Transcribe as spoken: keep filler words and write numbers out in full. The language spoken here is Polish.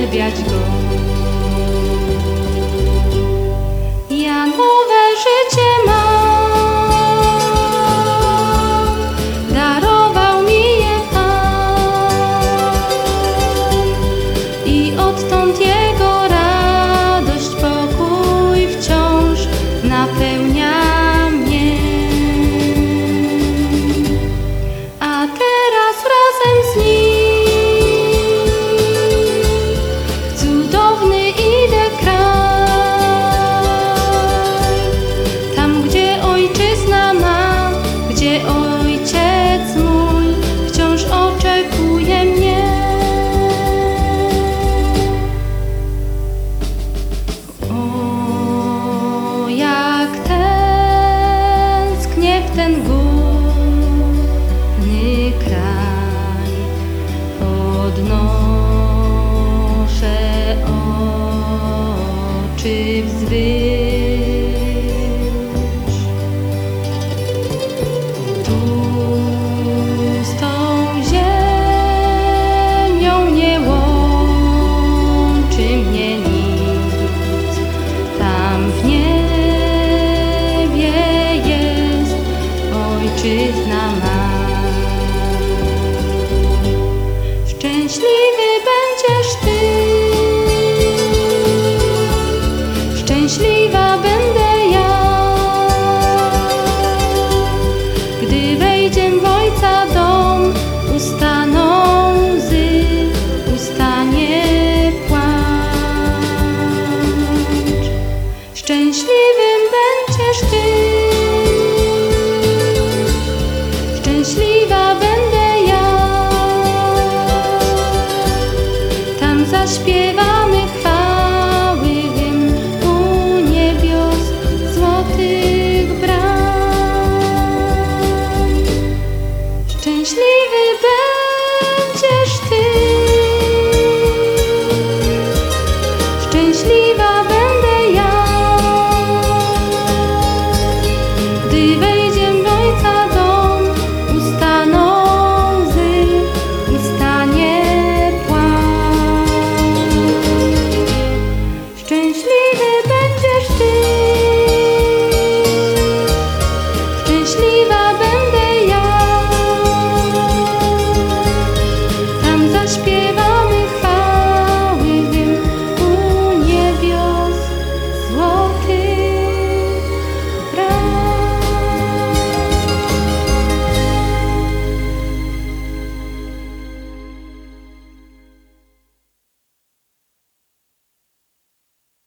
uwielbiać Go. Ja nowe życie mam, darował mi je Pan i odtąd Jego radość, pokój wciąż napełnia mnie. A teraz razem z Nim w cudowny idę kraj, tam gdzie ojczyzna mam, gdzie Ojciec mój wciąż oczekuje mnie. O, jak tęsknię w ten górny kraj, podnoszę oczy wzwyż. Tu z tą ziemią nie łączy mnie nic, tam w niebie jest ojczyzna ma. Szczęśliwy będziesz Ty, szczęśliwa będę ja, gdy wejdziem w Ojca dom, ustaną łzy, ustanie płacz. Szczęśliwym będziesz Ty, szczęśliwa będę ja, tam zaśpiewa